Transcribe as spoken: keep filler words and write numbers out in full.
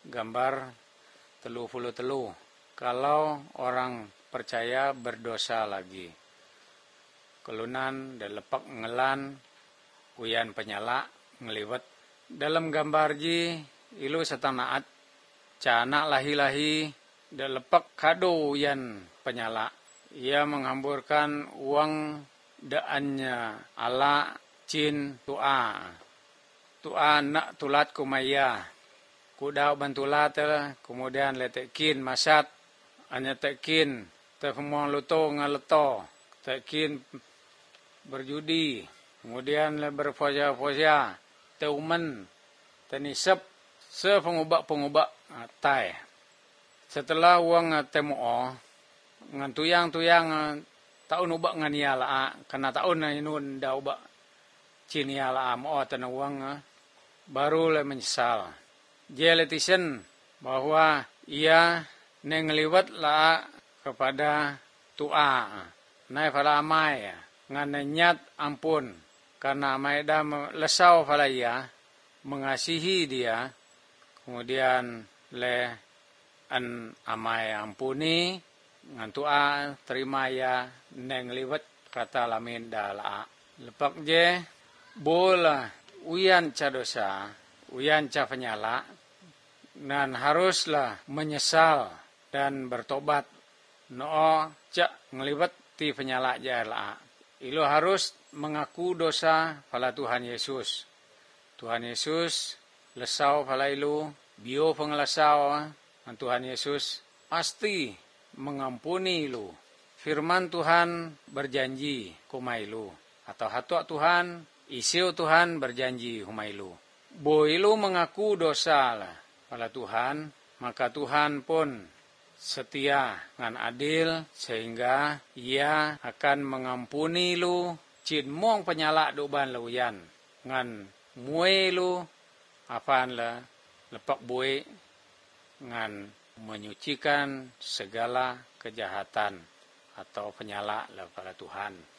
gambar telu puluh telu. Kalau orang percaya berdosa lagi. Kelunan dan lepak ngelan, uyan penyala, ngeliwet. Dalam gambar ji, ilu setanaat, cana lahi-lahi, dan lepak kado uyan penyala. Ia menghamburkan uang daannya ala cin tua. Tua nak tulat kumaya. Kudau bantulat, kemudian letekin masat. Hanya tekin, terkemuang luto ngaleto, tekin berjudi, kemudian berfoya-foya, teumen, tenisep, sepengubak-pengubak tai. Setelah uang temuo, ngan tuyang-tuyang taun ubak ngan iala, karena taun na inun da ubak cini iala mo tanah uang, baru le menyesal. Dia letisen bahwa ia nengliwat la kepada tua, nai pada amai, ngan nyat ampun, karena amai dah lesau pada ia, mengasihi dia, kemudian le an amai ampuni, ngan tua terima ia nengliwat kata lamin dah la. Lepak je, bola uyan ca dosa, uyan ca penyala, dan haruslah menyesal dan bertobat. No cak ngeliwat ti penyala jala. Ilo harus mengaku dosa pada Tuhan Yesus. Tuhan Yesus lesau pada ilu, bio pengelesau Tuhan Yesus pasti mengampuni ilu. Firman Tuhan berjanji kumailu. Atau hatua Tuhan, isiu Tuhan berjanji kumailu. Bo ilu mengaku dosa lah pada Tuhan, maka Tuhan pun setia ngan adil sehingga ia akan mengampuni lu cin mong penyala doban luyan ngan mue lu apaan la lepak bue ngan menyucikan segala kejahatan atau penyala la pada Tuhan.